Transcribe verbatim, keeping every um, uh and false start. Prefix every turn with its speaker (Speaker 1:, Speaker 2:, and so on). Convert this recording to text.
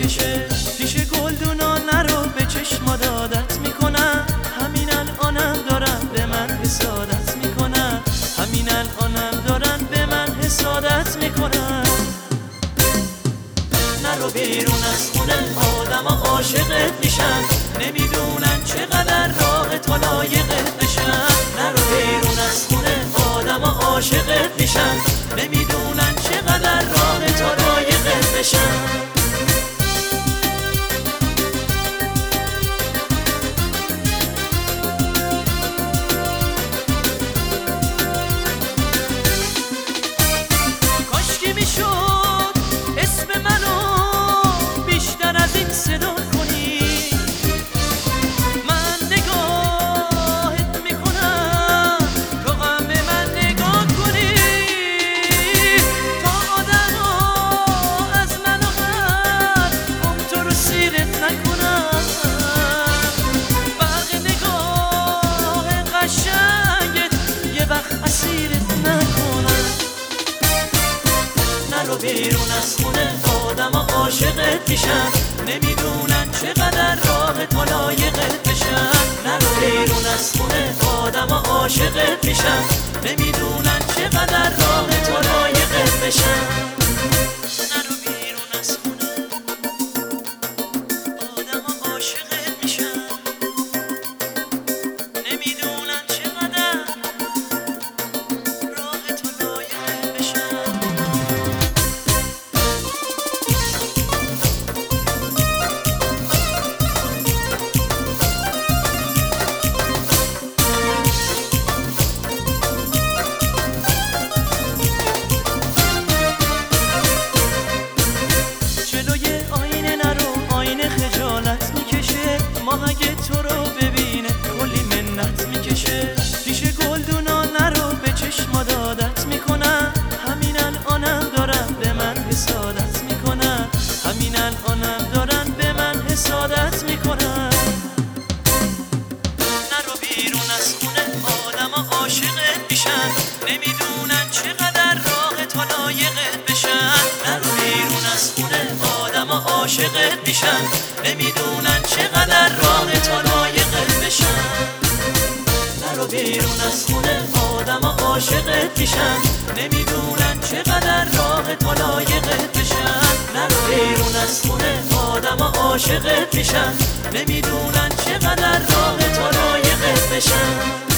Speaker 1: میکشه. پیش گلدونا نرو به چشمات عادت میکنم، همین الانم دارن به من حسادت میکنن، همین الانم دارن به من حسادت میکنن. نرو بیرون از خونه آدم عاشقت میشن، نمیدونن چقدر راه تا لایقت بشن. نرو بیرون از خونه آدم عاشقت میشن، نمیدونن چقدر راه تا لایقت بشن. کاشکی میشد اسم منو بیشتر از این صدا کنی، من نگاهت میکنم تو غم من نگاه کنی، تا آدم ها از من و غم هم تو رو سیرت نکنم. برق نگاه قشنگت یه وقت اسیرت نکنم. نرو بیرون از خونه آدم عاشقت میشن، نمیدونن چقدر راه تا لایقت بشن. نرو بیرون از خونه آدم عاشقت میشن، نمیدونن چقدر راه تا لایقت بشن. نرو بیرون از خونه آدم عاشقت میشن، نمیدونن چقدر راه تا لایقت بشن. خجالت میکشه ماهگه تو رو ببینه کلی منت میکشه. پیش گلدونا نرو به چشمات عادت میکنن، همین الانم دارن به من حسادت میکنن، همین الانم دارن به من حسادت میکنن. نرو بیرون از خونه آدم عاشقت میشن، نمیدونن چقدر راه تا لایقت بشن. نرو بیرون از خونه آدم عاشقت میشن، نمیدونن چقدر راه تا لایقت بشن. نرو بیرون از خونه آدم عاشقت میشن، نمیدونن چقدر راه تا لایقت بشن. نرو بیرون از خونه آدم عاشقت میشن، نمیدونن چقدر راه تا لایقت بشن.